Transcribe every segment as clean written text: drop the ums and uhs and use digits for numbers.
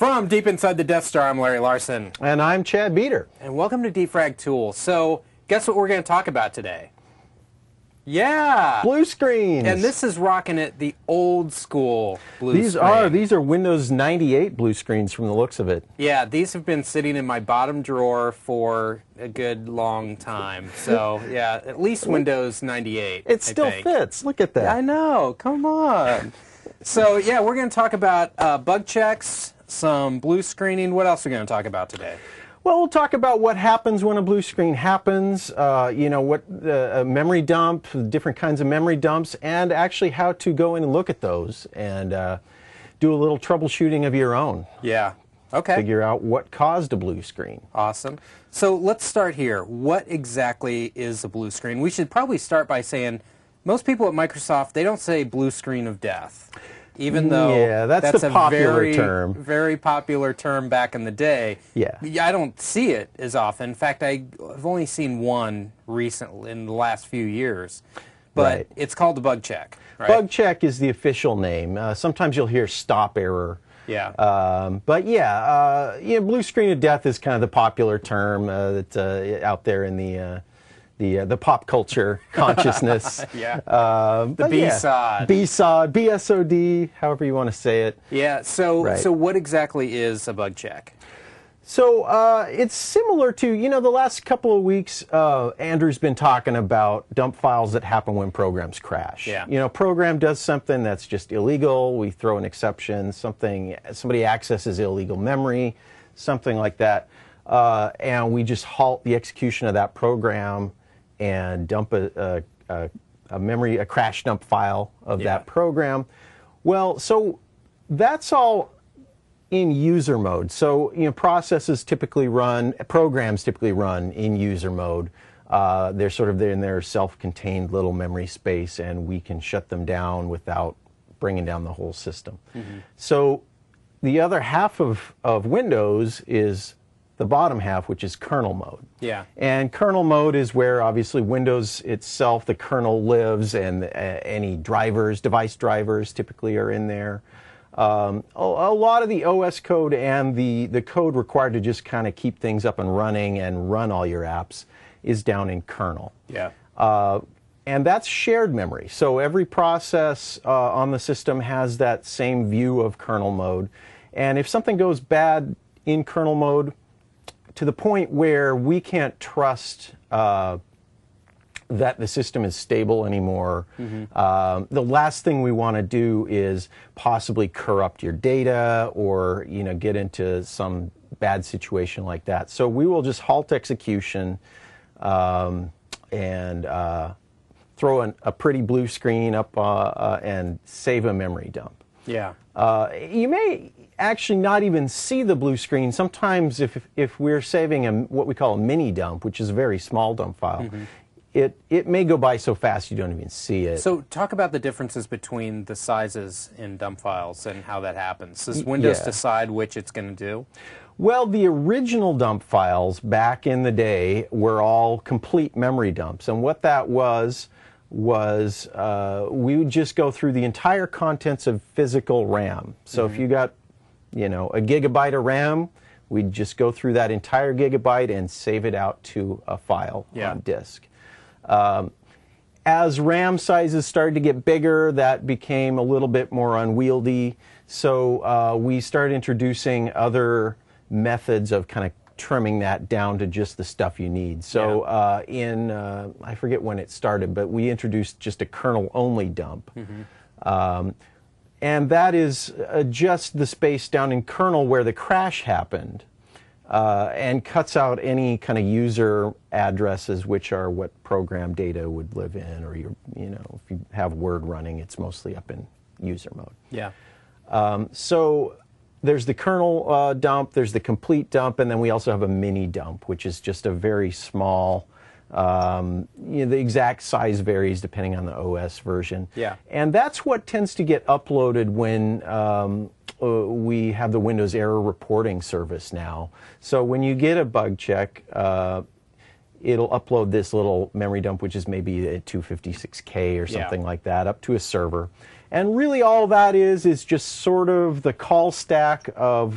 From deep inside the Death Star, I'm Larry Larson. And I'm Chad Beater. And welcome to Defrag Tool. So, guess what we're going to talk about today? Yeah! Blue screens! And this is rocking it the old school blue screen. These are Windows 98 blue screens from the looks of it. Yeah, these have been sitting in my bottom drawer for a good long time. So, yeah, at least Windows 98. It still fits. Look at that. I know. Come on. So, yeah, we're going to talk about bug checks, some blue screening. What else are we going to talk about today? Well, we'll talk about what happens when a blue screen happens, what a memory dump, different kinds of memory dumps, and actually how to go in and look at those and do a little troubleshooting of your own. Yeah. Okay. Figure out what caused a blue screen. Awesome. So let's start here. What exactly is a blue screen? We should probably start by saying most people at Microsoft, they don't say blue screen of death. Even though that's a popular term. Very popular term back in the day. Yeah. I don't see it as often. In fact, I've only seen one recently in the last few years. But it's called the bug check. Right? Bug check is the official name. Sometimes you'll hear stop error. Yeah. Blue screen of death is kind of the popular term that's out there in the pop culture consciousness. Yeah. The B-sod. B-sod, BSOD, however you want to say it. Yeah. So what exactly is a bug check? So it's similar to, the last couple of weeks, Andrew's been talking about dump files that happen when programs crash. Yeah. Program does something that's just illegal, we throw an exception, somebody accesses illegal memory, something like that, and we just halt the execution of that program and dump a crash dump file of that program. Well, so that's all in user mode. So, programs typically run in user mode. They're sort of in their self-contained little memory space, and we can shut them down without bringing down the whole system. Mm-hmm. So the other half of Windows is the bottom half, which is kernel mode. Yeah. And kernel mode is where obviously Windows itself, the kernel lives, and any drivers, device drivers typically are in there. A lot of the OS code and the code required to just kind of keep things up and running and run all your apps is down in kernel. Yeah. And that's shared memory. So every process on the system has that same view of kernel mode. And if something goes bad in kernel mode, to the point where we can't trust that the system is stable anymore. Mm-hmm. The last thing we want to do is possibly corrupt your data or get into some bad situation like that. So we will just halt execution and throw a pretty blue screen up and save a memory dump. Yeah. You may actually not even see the blue screen. Sometimes if we're saving what we call a mini dump, which is a very small dump file, mm-hmm. It may go by so fast you don't even see it. So talk about the differences between the sizes in dump files and how that happens. Does Windows decide which it's going to do? Well, the original dump files back in the day were all complete memory dumps. And what that was we would just go through the entire contents of physical RAM. So if you got, a gigabyte of RAM, we'd just go through that entire gigabyte and save it out to a file on disk. As RAM sizes started to get bigger, that became a little bit more unwieldy. So we started introducing other methods of kind of trimming that down to just the stuff you need. So I forget when it started, but we introduced just a kernel-only dump. Mm-hmm. And that is just the space down in kernel where the crash happened. And cuts out any kind of user addresses, which are what program data would live in, or if you have Word running, it's mostly up in user mode. Yeah. So there's the kernel dump, there's the complete dump, and then we also have a mini dump, which is just a very small. The exact size varies depending on the OS version. Yeah. And that's what tends to get uploaded when we have the Windows Error Reporting service now. So when you get a bug check, it'll upload this little memory dump, which is maybe a 256K or something like that, up to a server. And really all that is just sort of the call stack of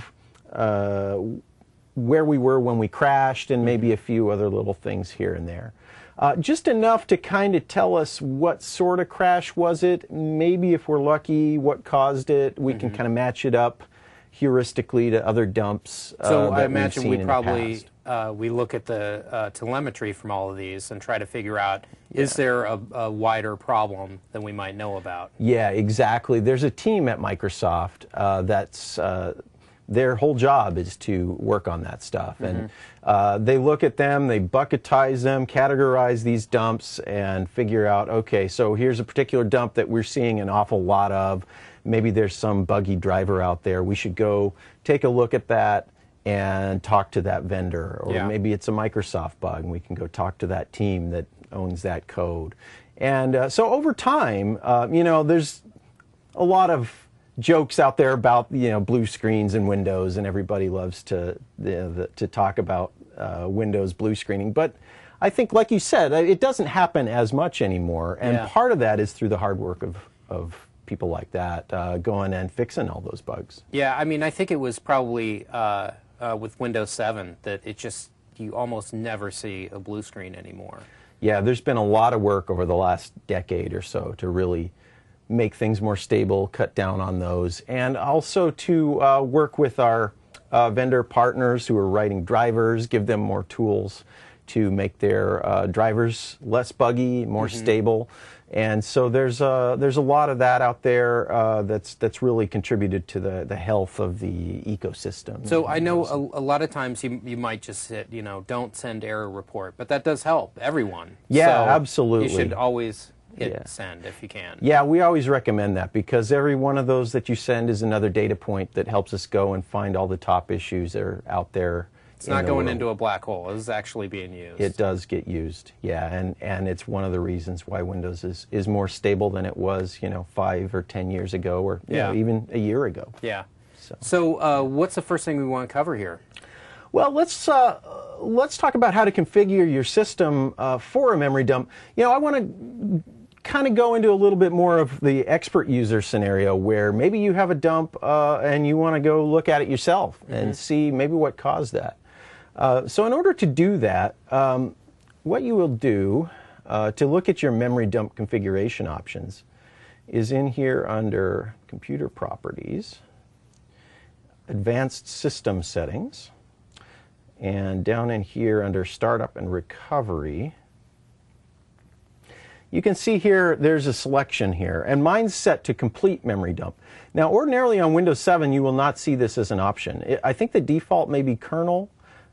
where we were when we crashed, and maybe a few other little things here and there. Just enough to kind of tell us what sort of crash was it, maybe if we're lucky, what caused it. We can kind of match it up heuristically to other dumps. So I imagine we probably we look at the telemetry from all of these and try to figure out, is there a wider problem than we might know about? Yeah, exactly. There's a team at Microsoft that's their whole job is to work on that stuff. And they look at them, they bucketize them, categorize these dumps, and figure out, okay, so here's a particular dump that we're seeing an awful lot of. Maybe there's some buggy driver out there. We should go take a look at that and talk to that vendor. Or maybe it's a Microsoft bug, and we can go talk to that team that owns that code. And so over time, you know, there's a lot of jokes out there about, you know, blue screens in Windows, and everybody loves to talk about Windows blue screening. But I think, like you said, it doesn't happen as much anymore, and part of that is through the hard work of people like that going and fixing all those bugs. Yeah, I mean, I think it was probably with Windows 7 that it just, you almost never see a blue screen anymore. Yeah, there's been a lot of work over the last decade or so to really make things more stable, cut down on those, and also to work with our vendor partners who are writing drivers, give them more tools to make their drivers less buggy, more stable. And so there's a lot of that out there that's really contributed to the health of the ecosystem. So I know a lot of times you might just hit, you know, don't send error report, but that does help everyone. Yeah, so absolutely. You should always hit send if you can. Yeah, we always recommend that, because every one of those that you send is another data point that helps us go and find all the top issues that are out there. It's not going into a black hole. It's actually being used. It does get used, yeah, and it's one of the reasons why Windows is more stable than it was, you know, 5 or 10 years ago, or you know, even a year ago. Yeah. So what's the first thing we want to cover here? Well, let's talk about how to configure your system for a memory dump. You know, I want to kind of go into a little bit more of the expert user scenario, where maybe you have a dump and you want to go look at it yourself and see maybe what caused that. So in order to do that, what you will do to look at your memory dump configuration options is in here under Computer Properties, Advanced System Settings, and down in here under Startup and Recovery. You can see here there's a selection here, and mine's set to complete memory dump. Now, ordinarily on Windows 7 you will not see this as an option. I think the default may be kernel,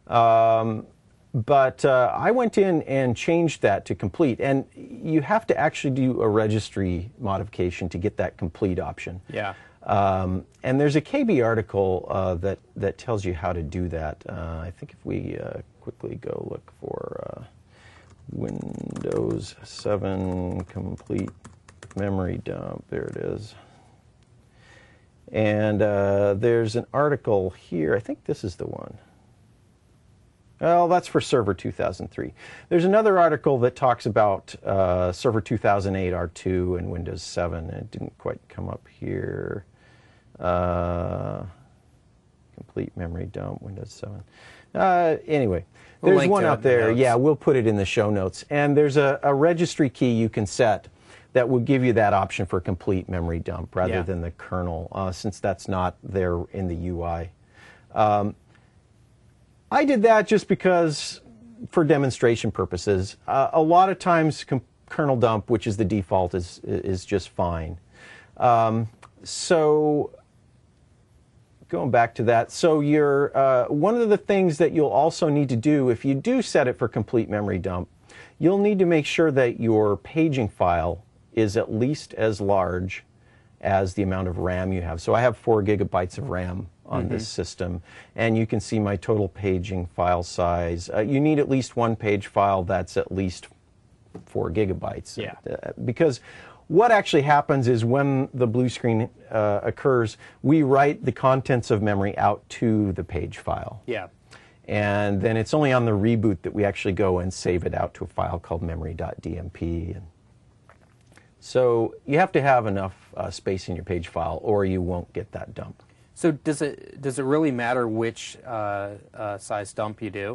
but I went in and changed that to complete, and you have to actually do a registry modification to get that complete option. Yeah. And there's a KB article that tells you how to do that. I think if we quickly go look for Windows 7 complete memory dump, there it is. And there's an article here, I think this is the one. Well, that's for Server 2003. There's another article that talks about Server 2008 R2 and Windows 7. It didn't quite come up here. Complete memory dump, Windows 7. Anyway, there's one out there. Yeah, we'll put it in the show notes. And there's a registry key you can set that will give you that option for complete memory dump rather than the kernel, since that's not there in the UI. I did that just because, for demonstration purposes. A lot of times kernel dump, which is the default, is just fine. So going back to that, so one of the things that you'll also need to do if you do set it for complete memory dump, you'll need to make sure that your paging file is at least as large as the amount of RAM you have. So I have 4 gigabytes of RAM on this system, and you can see my total paging file size. You need at least one page file that's at least 4 gigabytes. Yeah. Because what actually happens is when the blue screen occurs, we write the contents of memory out to the page file. Yeah. And then it's only on the reboot that we actually go and save it out to a file called memory.dmp. And so you have to have enough space in your page file, or you won't get that dump. So does it really matter which size dump you do?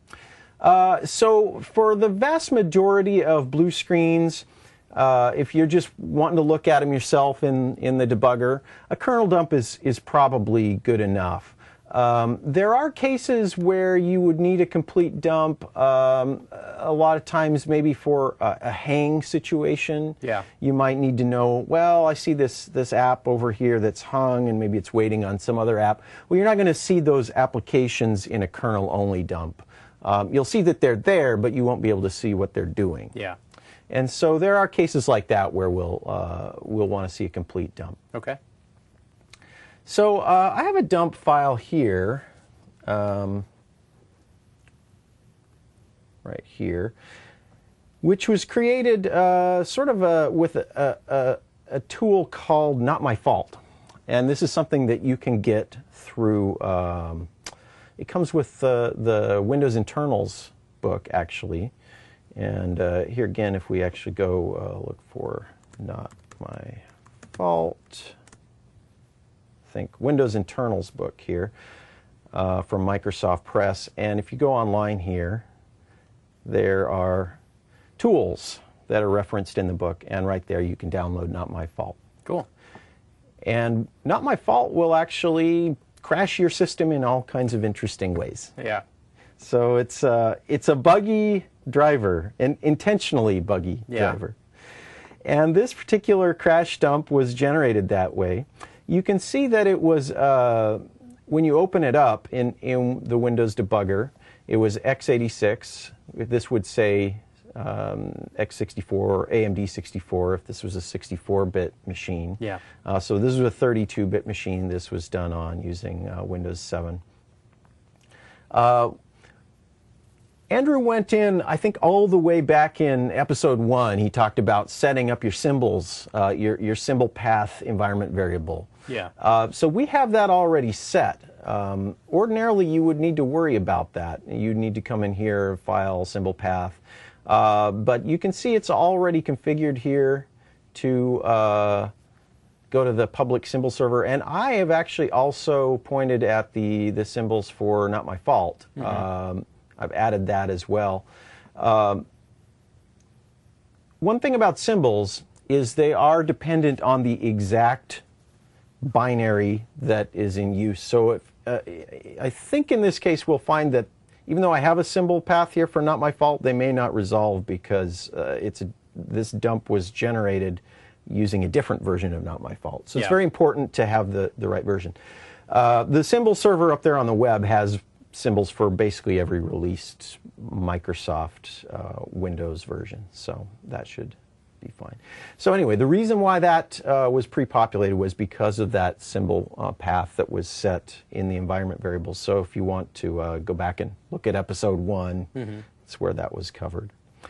So for the vast majority of blue screens, if you're just wanting to look at them yourself in the debugger, a kernel dump is probably good enough. There are cases where you would need a complete dump, a lot of times maybe for a hang situation. Yeah. You might need to know, well, I see this app over here that's hung and maybe it's waiting on some other app. Well, you're not going to see those applications in a kernel-only dump. You'll see that they're there, but you won't be able to see what they're doing. Yeah. And so there are cases like that where we'll want to see a complete dump. Okay. So I have a dump file here, right here, which was created sort of with a tool called Not My Fault. And this is something that you can get through, it comes with the Windows Internals book, actually. And here again, if we actually go look for Not My Fault, I think Windows Internals book here from Microsoft Press. And if you go online here, there are tools that are referenced in the book. And right there, you can download Not My Fault. Cool. And Not My Fault will actually crash your system in all kinds of interesting ways. Yeah. So it's a buggy driver, an intentionally buggy driver. And this particular crash dump was generated that way. You can see that it was, when you open it up in the Windows debugger, it was x86. This would say x64 or AMD 64 if this was a 64-bit machine. Yeah. So this was a 32-bit machine. This was done on using Windows 7. Andrew went in, I think, all the way back in episode 1. He talked about setting up your symbols, your symbol path environment variable. Yeah. So we have that already set. Ordinarily, you would need to worry about that. You'd need to come in here, file, symbol path. But you can see it's already configured here to go to the public symbol server. And I have actually also pointed at the symbols for Not My Fault. Mm-hmm. I've added that as well. One thing about symbols is they are dependent on the exact binary that is in use. So if, I think in this case we'll find that even though I have a symbol path here for Not My Fault, they may not resolve because this dump was generated using a different version of Not My Fault. So it's very important to have the right version. The symbol server up there on the web has symbols for basically every released Microsoft Windows version, so that should be fine. So anyway, the reason why that was pre-populated was because of that symbol path that was set in the environment variables. So if you want to go back and look at episode 1, that's where that was covered.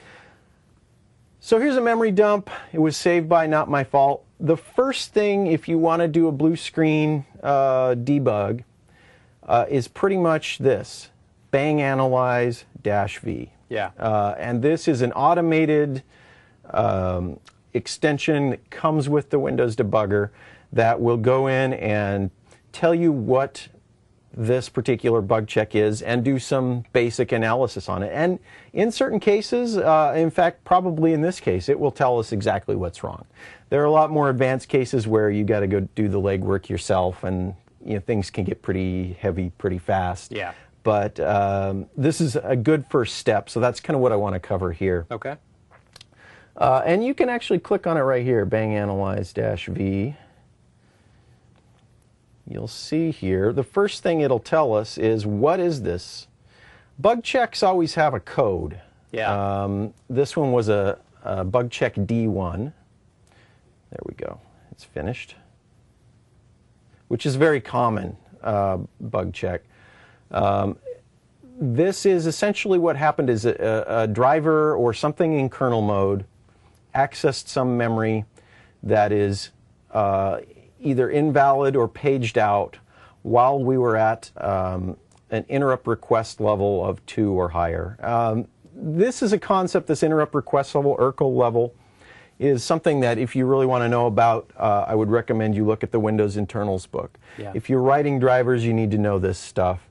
So here's a memory dump. It was saved by Not My Fault. The first thing, if you want to do a blue screen debug, is pretty much this, bang analyze -v. Yeah. And this is an automated extension that comes with the Windows debugger that will go in and tell you what this particular bug check is and do some basic analysis on it. And in certain cases, in fact, probably in this case, it will tell us exactly what's wrong. There are a lot more advanced cases where you got to go do the legwork yourself, and things can get pretty heavy pretty fast. Yeah. But this is a good first step, so that's kind of what I want to cover here. Okay. And you can actually click on it right here, bang analyze -v. You'll see here, the first thing it'll tell us is, what is this? Bug checks always have a code. Yeah. This one was a bug check D1. There we go. It's finished. Which is a very common bug check. This is essentially what happened is a driver or something in kernel mode accessed some memory that is either invalid or paged out while we were at an interrupt request level of 2 or higher. This is a concept, this interrupt request level, URCL level, is something that if you really want to know about, I would recommend you look at the Windows internals book. Yeah. If you're writing drivers, you need to know this stuff.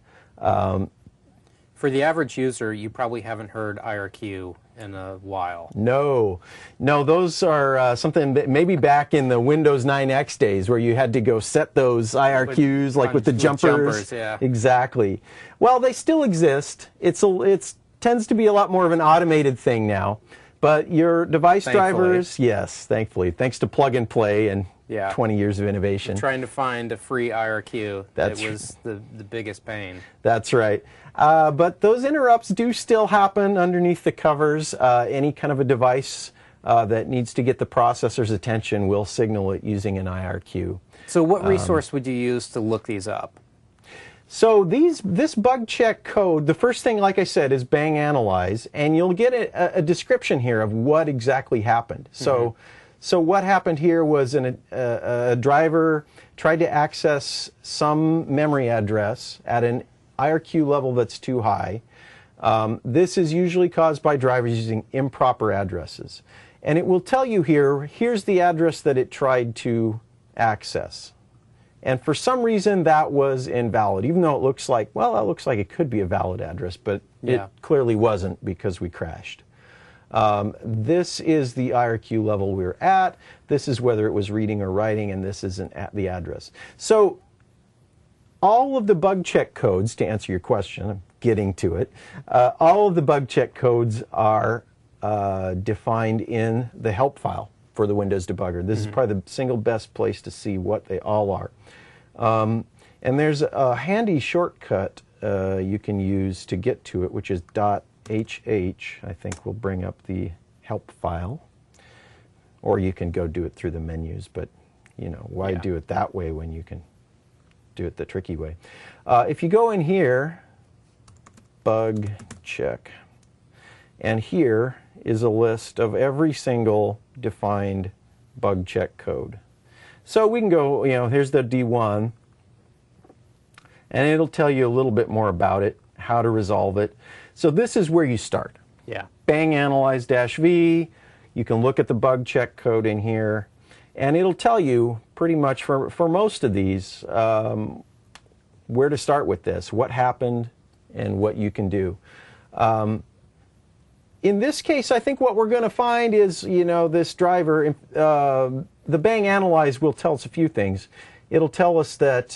For the average user, you probably haven't heard IRQ in a while. No, those are something that maybe back in the Windows 9X days where you had to go set those IRQs with the jumpers. Yeah. Exactly. Well, they still exist. It's tends to be a lot more of an automated thing now. But your device drivers, yes, thankfully, thanks to plug and play and 20 years of innovation. Trying to find a free IRQ, that was the biggest pain. That's right. But those interrupts do still happen underneath the covers. Any kind of a device that needs to get the processor's attention will signal it using an IRQ. So what resource would you use to look these up? So this bug check code, the first thing, like I said, is bang analyze, and you'll get a description here of what exactly happened. So what happened here was a driver tried to access some memory address at an IRQ level that's too high. This is usually caused by drivers using improper addresses. And it will tell you here's the address that it tried to access. And for some reason that was invalid, even though it looks like, well, that looks like it could be a valid address, but it clearly wasn't because we crashed. This is the IRQ level we were at. This is whether it was reading or writing, and this isn't at the address. So all of the bug check codes, to answer your question, I'm getting to it, all of the bug check codes are defined in the help file for the Windows debugger. This is probably the single best place to see what they all are. And there's a handy shortcut you can use to get to it, which is .hh. I think will bring up the help file. Or you can go do it through the menus, but why do it that way when you can do it the tricky way? If you go in here, bug check, and here is a list of every single defined bug check code. So we can go, here's the D1, and it'll tell you a little bit more about it, how to resolve it. So this is where you start. Yeah. Bang analyze -V. You can look at the bug check code in here, and it'll tell you pretty much for most of these where to start with this, what happened, and what you can do. In this case, I think what we're going to find is, this driver, the bang analyze will tell us a few things. It'll tell us that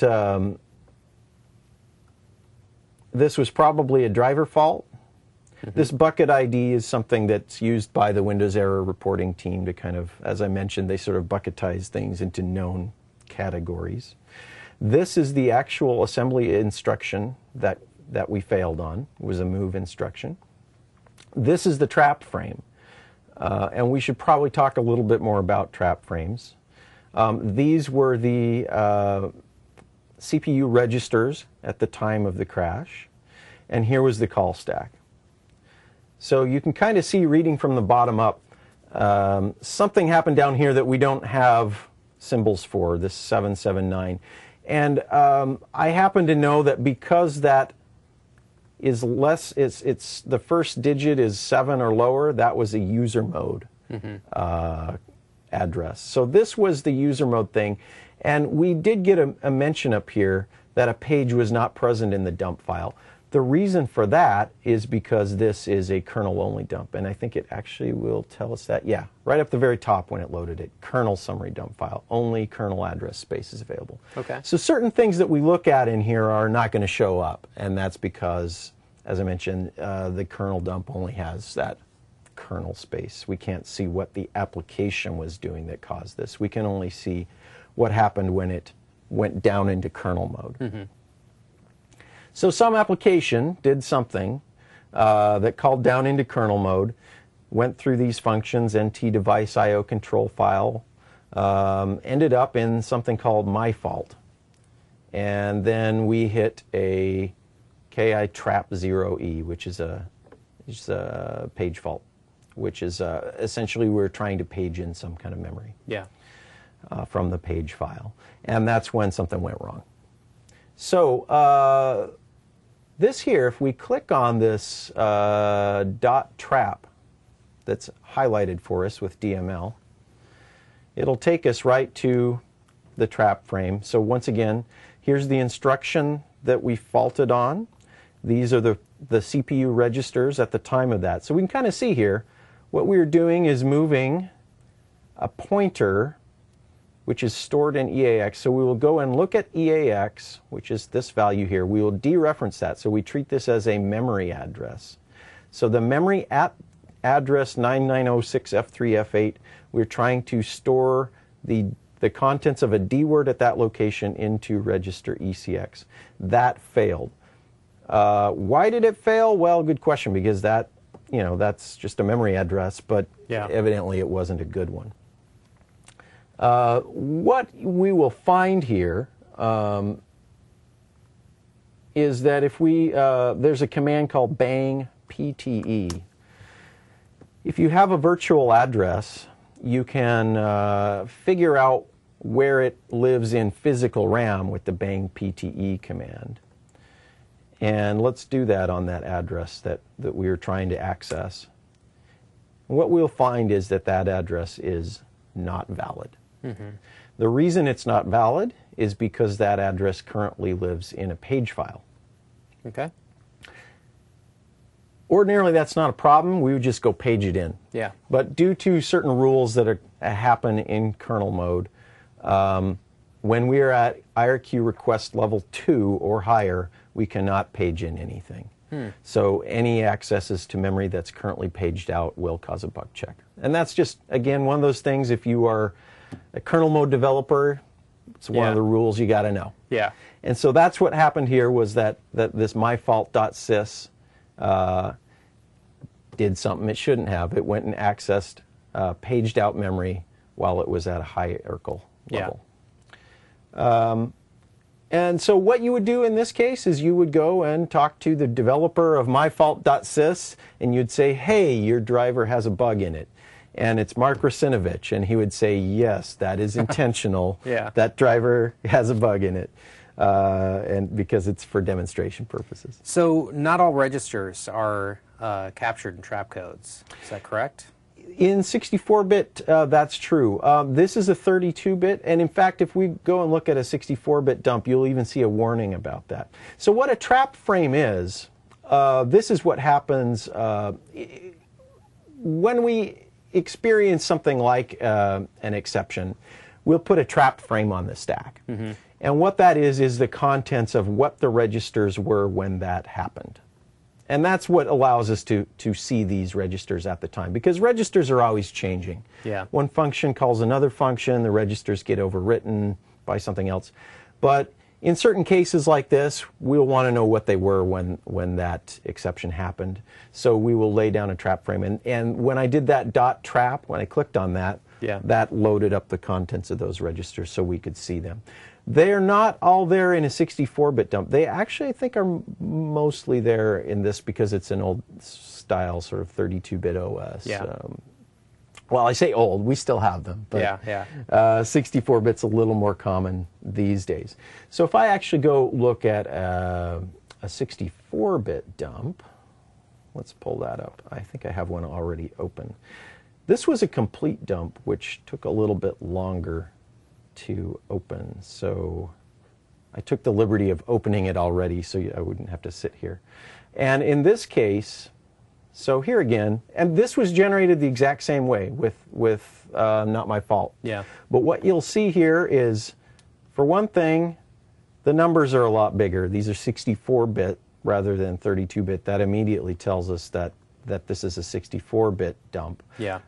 this was probably a driver fault. This bucket ID is something that's used by the Windows error reporting team to kind of, as I mentioned, they sort of bucketize things into known categories. This is the actual assembly instruction that we failed on. It was a move instruction. This is the trap frame, and we should probably talk a little bit more about trap frames. These were the CPU registers at the time of the crash, and here was the call stack. So you can kind of see, reading from the bottom up, something happened down here that we don't have symbols for, this 779. And I happen to know that because that is less, it's the first digit is 7 or lower, that was a user mode address. So this was the user mode thing. And we did get a mention up here that a page was not present in the dump file. The reason for that is because this is a kernel-only dump, and I think it actually will tell us that. Yeah, right up the very top when it loaded it, kernel summary dump file, only kernel address space is available. Okay. So certain things that we look at in here are not going to show up, and that's because, as I mentioned, the kernel dump only has that kernel space. We can't see what the application was doing that caused this. We can only see what happened when it went down into kernel mode. So some application did something that called down into kernel mode, went through these functions, NT device IO control file, ended up in something called my fault. And then we hit a KI trap 0E, which is a page fault, which is essentially we're trying to page in some kind of memory from the page file. And that's when something went wrong. So this here, if we click on this dot trap that's highlighted for us with DML, it'll take us right to the trap frame. So once again, here's the instruction that we faulted on. These are the CPU registers at the time of that. So we can kind of see here, what we're doing is moving a pointer which is stored in EAX. So we will go and look at EAX, which is this value here. We will dereference that. So we treat this as a memory address. So the memory at address 9906F3F8, we're trying to store the contents of a D word at that location into register ECX. That failed. Why did it fail? Well, good question, because that, that's just a memory address, but evidently it wasn't a good one. What we will find here is that if we, there's a command called bang PTE. If you have a virtual address, you can figure out where it lives in physical RAM with the bang PTE command. And let's do that on that address that we are trying to access. And what we'll find is that that address is not valid. Mm-hmm. The reason it's not valid is because that address currently lives in a page file. Okay. Ordinarily, that's not a problem. We would just go page it in. Yeah. But due to certain rules that happen in kernel mode, when we are at IRQ request level 2 or higher, we cannot page in anything. So any accesses to memory that's currently paged out will cause a bug check. And that's just, again, one of those things, if you are a kernel mode developer, it's one of the rules you got to know. Yeah. And so that's what happened here, was that this myfault.sys did something it shouldn't have. It went and accessed paged out memory while it was at a hierarchical level. And so what you would do in this case is you would go and talk to the developer of myfault.sys, and you'd say, hey, your driver has a bug in it. And it's Mark Russinovich, and he would say, yes, that is intentional. That driver has a bug in it, and because it's for demonstration purposes. So not all registers are captured in trap codes. Is that correct? In 64-bit, that's true. This is a 32-bit, and in fact, if we go and look at a 64-bit dump, you'll even see a warning about that. So what a trap frame is, this is what happens when we experience something like an exception. We'll put a trap frame on the stack. Mm-hmm. And what that is the contents of what the registers were when that happened. And that's what allows us to see these registers at the time, because registers are always changing. One function calls another function, the registers get overwritten by something else. But in certain cases like this, we'll want to know what they were when that exception happened. So we will lay down a trap frame. And when I did that dot trap, when I clicked on that, that loaded up the contents of those registers so we could see them. They're not all there in a 64-bit dump. They actually, I think, are mostly there in this because it's an old style sort of 32-bit OS. Well, I say old, we still have them, but 64-bit's a little more common these days. So if I actually go look at a 64-bit dump, let's pull that up. I think I have one already open. This was a complete dump, which took a little bit longer to open, so I took the liberty of opening it already so I wouldn't have to sit here. And in this case, so here again, and this was generated the exact same way with Not My Fault. But what you'll see here is, for one thing, the numbers are a lot bigger. These are 64-bit rather than 32-bit. That immediately tells us that this is a 64-bit dump.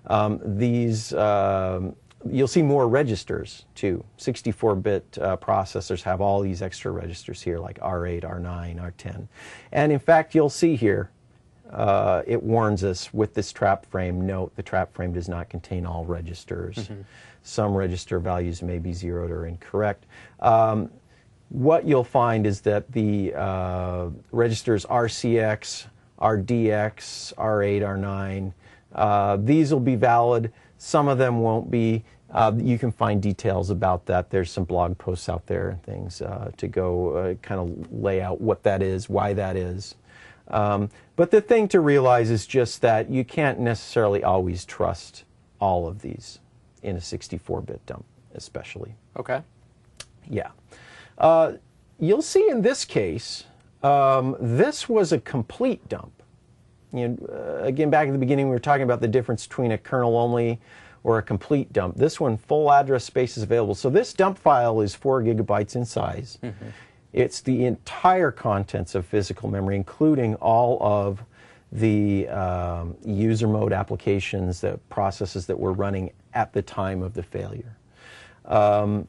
You'll see more registers, too. 64-bit processors have all these extra registers here, like R8, R9, R10. And in fact, you'll see here, it warns us with this trap frame, note the trap frame does not contain all registers. Mm-hmm. Some register values may be zeroed or incorrect. What you'll find is that the registers RCX, RDX, R8, R9, these will be valid. Some of them won't be. You can find details about that. There's some blog posts out there and things to go kind of lay out what that is, why that is. But the thing to realize is just that you can't necessarily always trust all of these. in a 64-bit dump especially. Okay. Yeah. You'll see in this case, this was a complete dump. You know, again, back at the beginning, we were talking about the difference between a kernel only or a complete dump. This one, full address space is available. So this dump file is 4 gigabytes in size. Mm-hmm. It's the entire contents of physical memory, including all of the user mode applications, the processes that were running at the time of the failure. And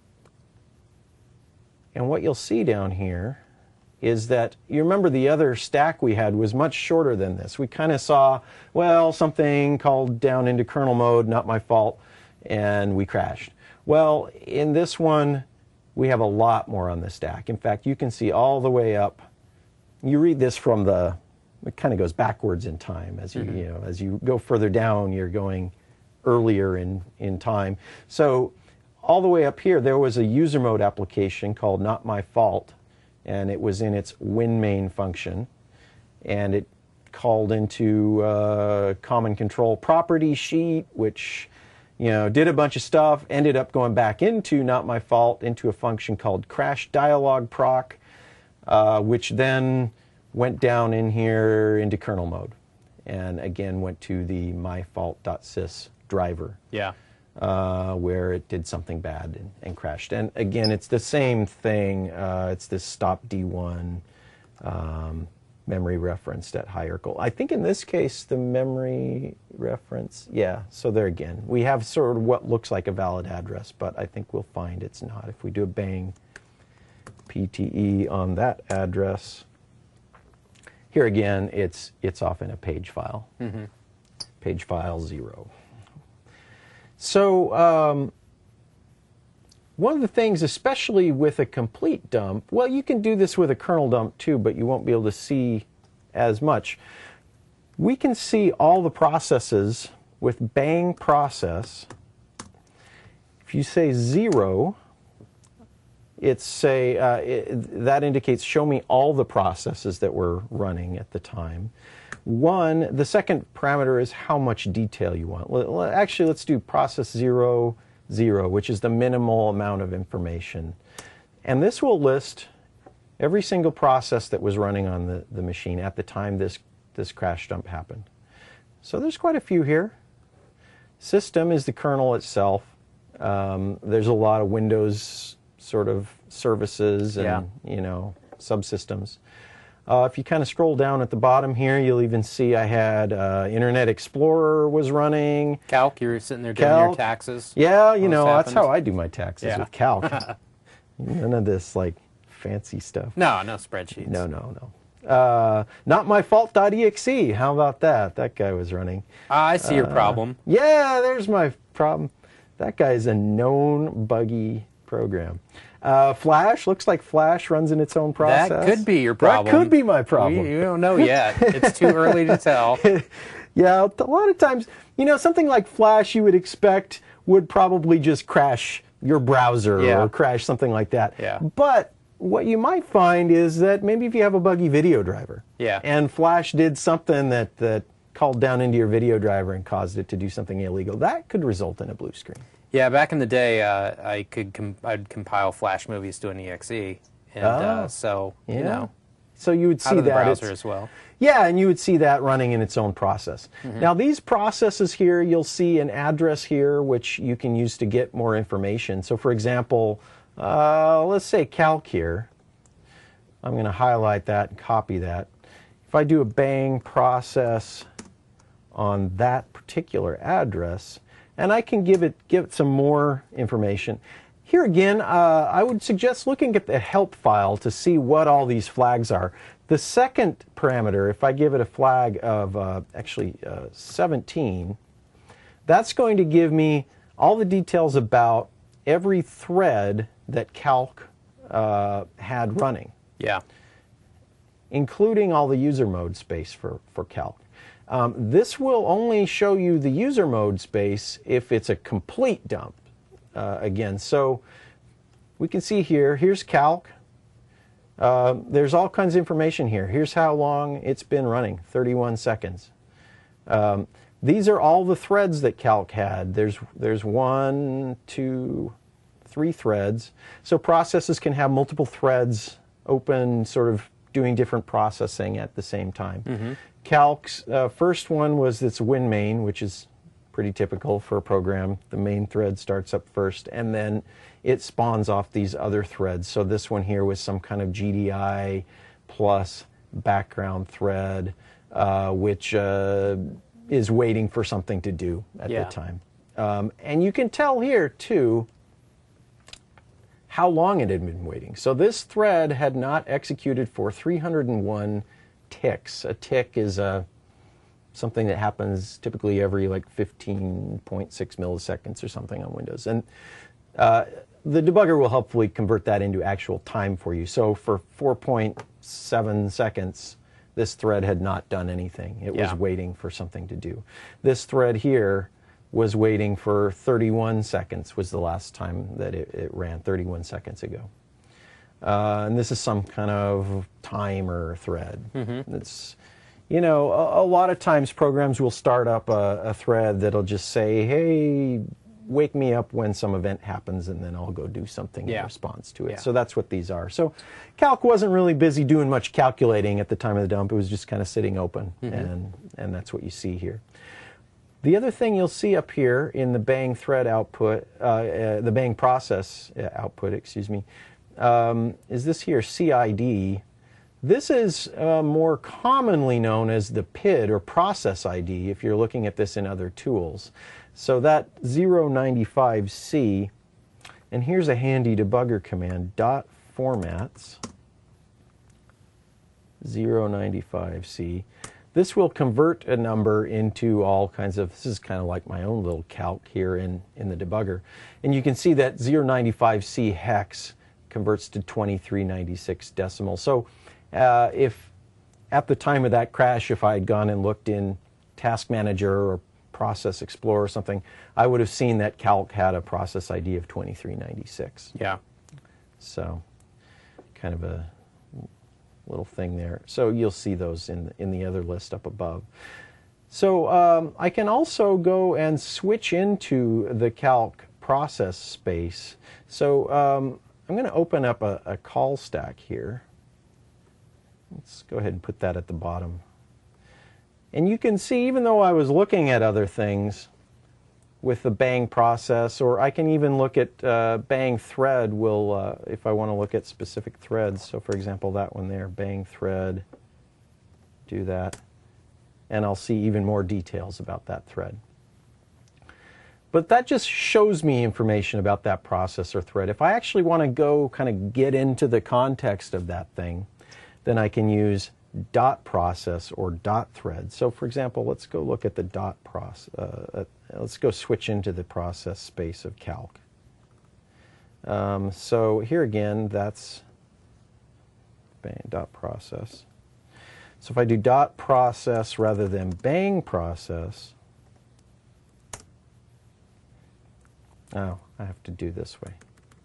what you'll see down here is that, you remember the other stack we had was much shorter than this. We kind of saw, well, something called down into kernel mode, not my fault, and we crashed. Well, in this one, we have a lot more on the stack. In fact, you can see all the way up. You read this from the, it kind of goes backwards in time. As you, you know, as you go further down, you're going earlier in time. So all the way up here, there was a user mode application called Not My Fault, and it was in its WinMain function, and it called into common control property sheet, which, you know, did a bunch of stuff, ended up going back into Not My Fault, into a function called crash dialog proc, which then went down in here into kernel mode, and again went to the myfault.sys driver. Yeah. Where it did something bad and crashed. And again, it's the same thing. It's this stop D1 memory referenced at hierarchical. I think in this case, the memory reference, yeah, so there again, we have sort of what looks like a valid address, but I think we'll find it's not. If we do a bang PTE on that address, here again, it's off in a page file. Mm-hmm. Page file 0. So one of the things, especially with a complete dump, well, you can do this with a kernel dump too, but you won't be able to see as much. We can see all the processes with bang process. If you say 0, it's say that indicates show me all the processes that were running at the time. 1, the second parameter is how much detail you want. Actually, let's do process 0, 0, which is the minimal amount of information. And this will list every single process that was running on the machine at the time this crash dump happened. So there's quite a few here. System is the kernel itself. There's a lot of Windows sort of services and, you know, subsystems. If you kind of scroll down at the bottom here, you'll even see I had Internet Explorer was running. Calc, you were sitting there doing your taxes. Yeah, you know, that's how I do my taxes, with Calc. None of this, like, fancy stuff. No, no spreadsheets. No, no, no. Not my fault.exe. How about that? That guy was running. I see your problem. Yeah, there's my problem. That guy is a known buggy program. Flash, looks like Flash runs in its own process. That could be your problem. That could be my problem. You don't know yet. It's too early to tell. Yeah, a lot of times, you know, something like Flash you would expect would probably just crash your browser or crash something like that. Yeah. But what you might find is that maybe if you have a buggy video driver and Flash did something that called down into your video driver and caused it to do something illegal, that could result in a blue screen. Yeah, back in the day, I'd compile Flash movies to an exe, and so you know, so you would see out of the that browser as well. Yeah, and you would see that running in its own process. Now, these processes here, you'll see an address here which you can use to get more information. So, for example, let's say Calc here. I'm going to highlight that and copy that. If I do a bang process on that particular address, and I can give it some more information. Here again, I would suggest looking at the help file to see what all these flags are. The second parameter, if I give it a flag of 17, that's going to give me all the details about every thread that Calc had running. Yeah. Including all the user mode space for Calc. This will only show you the user mode space if it's a complete dump. Again, so we can see here, here's Calc. There's all kinds of information here. Here's how long it's been running, 31 seconds. These are all the threads that Calc had. There's 1, 2, 3 threads. So processes can have multiple threads open, sort of doing different processing at the same time. Calc's first one was its WinMain, which is pretty typical for a program. The main thread starts up first, and then it spawns off these other threads. So this one here was some kind of GDI plus background thread, which is waiting for something to do at the time. And you can tell here, too, how long it had been waiting. So this thread had not executed for 301 ticks. A tick is something that happens typically every like 15.6 milliseconds or something on Windows. And the debugger will hopefully convert that into actual time for you. So for 4.7 seconds, this thread had not done anything. It was waiting for something to do. This thread here was waiting for 31 seconds, was the last time that it ran, 31 seconds ago. And this is some kind of timer thread. It's, you know, a lot of times programs will start up a thread that'll just say, hey, wake me up when some event happens, and then I'll go do something in response to it. So that's what these are. So Calc wasn't really busy doing much calculating at the time of the dump. It was just kind of sitting open, and that's what you see here. The other thing you'll see up here in the Bang thread output, the Bang process output, excuse me, is this here, CID. This is more commonly known as the PID, or process ID, if you're looking at this in other tools. So that 095C, and here's a handy debugger command, .formats 095C. This will convert a number into all kinds of, this is kind of like my own little calc here in the debugger. And you can see that 095C hex converts to 2396 decimal. So if at the time of that crash, if I had gone and looked in Task Manager or Process Explorer or something, I would have seen that Calc had a process ID of 2396. Yeah. So kind of a little thing there. So you'll see those in the other list up above. So I can also go and switch into the Calc process space. So I'm going to open up a call stack here. Let's go ahead and put that at the bottom. And you can see, even though I was looking at other things with the Bang process, or I can even look at Bang thread will, if I want to look at specific threads. So for example, that one there, Bang thread, do that. And I'll see even more details about that thread. But that just shows me information about that process or thread. If I actually want to go kind of get into the context of that thing, then I can use .process or .thread. So for example, let's go look at the .process. Let's go switch into the process space of Calc. So here again, that's Bang .process. So if I do .process rather than Bang process, oh, I have to do this way.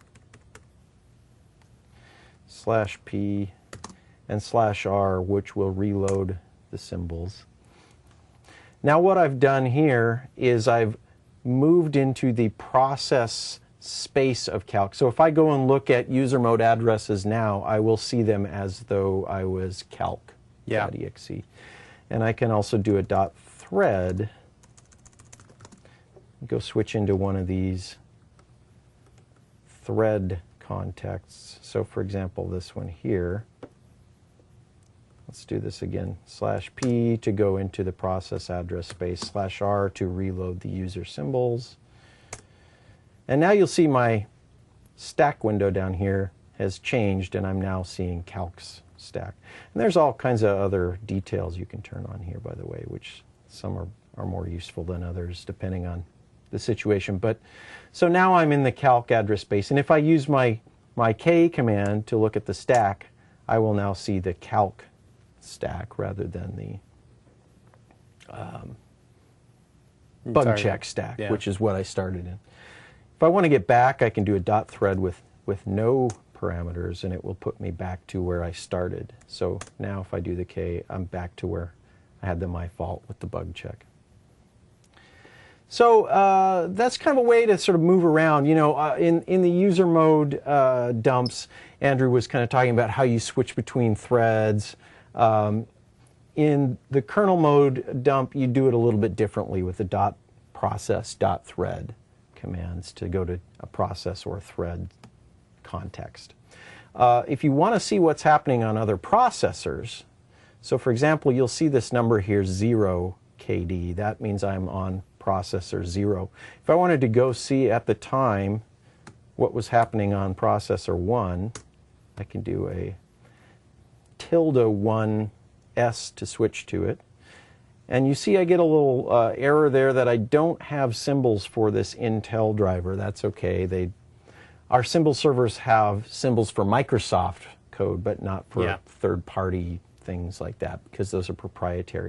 /P and /R, which will reload the symbols. Now what I've done here is I've moved into the process space of Calc. So if I go and look at user mode addresses now, I will see them as though I was calc.exe. And I can also do a .thread. Go switch into one of these thread contexts. So for example, this one here. Let's do this again. /P to go into the process address space, /R to reload the user symbols. And now you'll see my stack window down here has changed, and I'm now seeing Calc's stack. And there's all kinds of other details you can turn on here, by the way, which some are more useful than others, depending on the situation. But so now I'm in the Calc address space, and if I use my K command to look at the stack, I will now see the Calc stack rather than the bug check stack, which is what I started in. If I want to get back, I can do a .thread with no parameters, and it will put me back to where I started. So now if I do the K, I'm back to where I had the my fault with the bug check. So that's kind of a way to sort of move around. You know, in the user mode dumps, Andrew was kind of talking about how you switch between threads. In the kernel mode dump, you do it a little bit differently with the .process, .thread commands to go to a process or a thread context. If you want to see what's happening on other processors, so for example, you'll see this number here, 0 KD. That means I'm on processor 0. If I wanted to go see at the time what was happening on processor 1, I can do a tilde1s to switch to it. And you see I get a little error there that I don't have symbols for this Intel driver. That's okay. Our symbol servers have symbols for Microsoft code, but not for third-party things like that, because those are proprietary.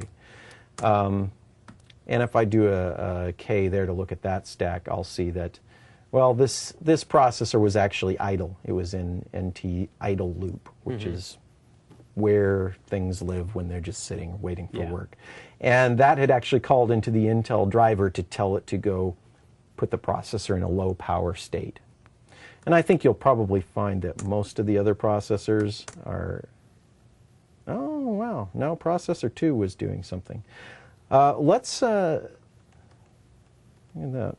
And if I do a K there to look at that stack, I'll see that, well, this processor was actually idle. It was in NT idle loop, which is where things live when they're just sitting waiting for work. And that had actually called into the Intel driver to tell it to go put the processor in a low power state. And I think you'll probably find that most of the other processors are, oh wow, no, processor 2 was doing something. Let's look at that.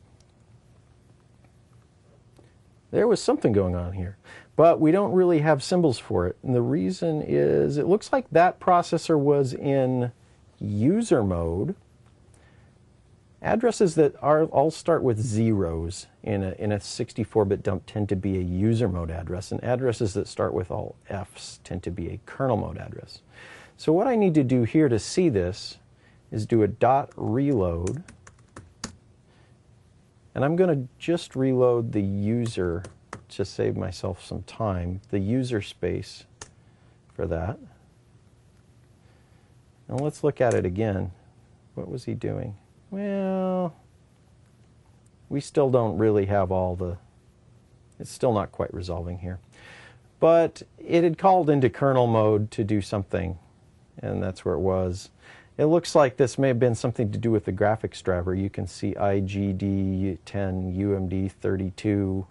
There was something going on here, but we don't really have symbols for it. And the reason is it looks like that processor was in user mode. Addresses that all start with zeros in a 64-bit dump tend to be a user mode address, and addresses that start with all Fs tend to be a kernel mode address. So what I need to do here to see this is do a .reload, and I'm going to just reload the user to save myself some time, the user space for that. And let's look at it again. What was he doing? Well, we still don't really have all the, it's still not quite resolving here. But it had called into kernel mode to do something, and that's where it was. It looks like this may have been something to do with the graphics driver. You can see IGD10 UMD 32.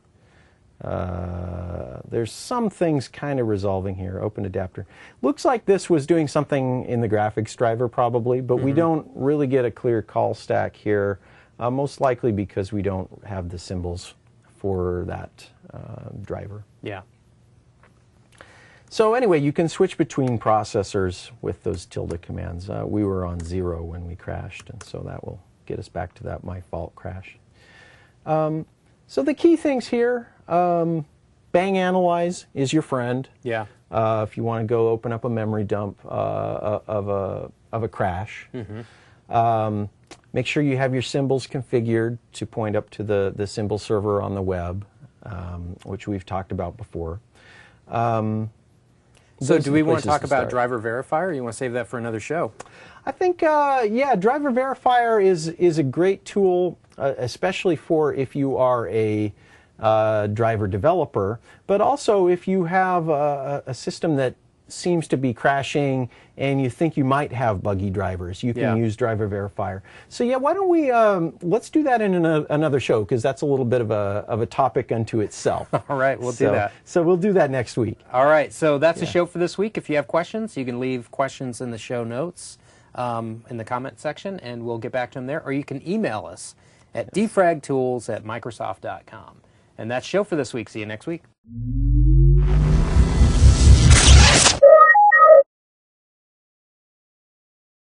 There's some things kind of resolving here. Open adapter. Looks like this was doing something in the graphics driver probably, but we don't really get a clear call stack here, most likely because we don't have the symbols for that driver. Yeah. So anyway, you can switch between processors with those tilde commands. We were on 0 when we crashed, and so that will get us back to that my fault crash. So the key things here, bang analyze is your friend. Yeah. If you want to go open up a memory dump of a crash. Make sure you have your symbols configured to point up to the symbol server on the web, which we've talked about before. So do we want to talk about driver verifier, or you want to save that for another show? I think, yeah, driver verifier is a great tool, especially for if you are a driver developer, but also if you have a system that seems to be crashing and you think you might have buggy drivers, you can use driver verifier. So yeah, why don't we, let's do that in another show, because that's a little bit of a topic unto itself. All right, we'll do that. So we'll do that next week. All right, so that's the show for this week. If you have questions, you can leave questions in the show notes in the comment section, and we'll get back to them there. Or you can email us at defragtools@microsoft.com. And that's the show for this week. See you next week.